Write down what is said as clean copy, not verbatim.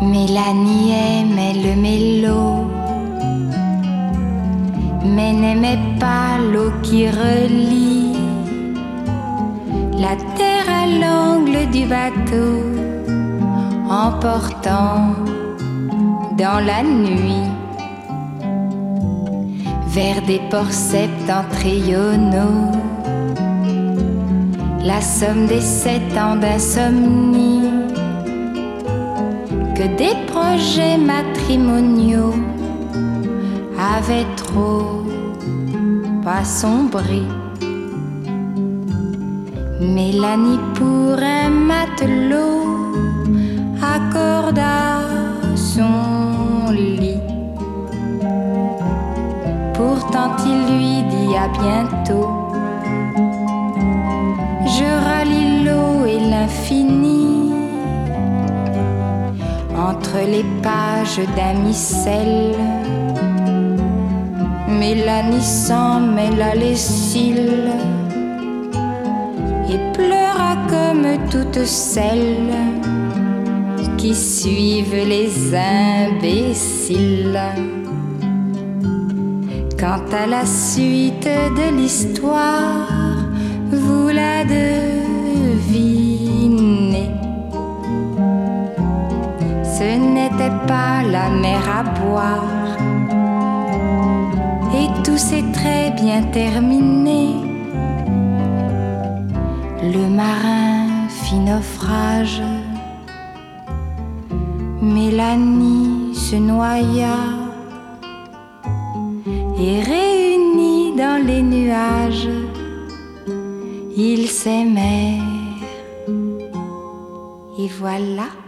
Mélanie aimait le mélo, mais n'aimait pas l'eau qui relie la terre à l'angle du bateau, emportant dans la nuit vers des ports septentrionaux la somme des 7 ans d'insomnie que des projets matrimoniaux avaient trop pas sombré. Mélanie pour un matelot accorda son lit. Pourtant il lui dit à bientôt. Je rallie l'eau et l'infini entre les pages d'un missel. Mélanie s'en mêla les cils et pleura comme toutes celles qui suivent les imbéciles. Quant à la suite de l'histoire, vous la devinez. Ce n'était pas la mer à boire, et tout s'est très bien terminé. Le marin fit naufrage, Mélanie se noya, et réunis dans les nuages, ils s'aimèrent, et voilà.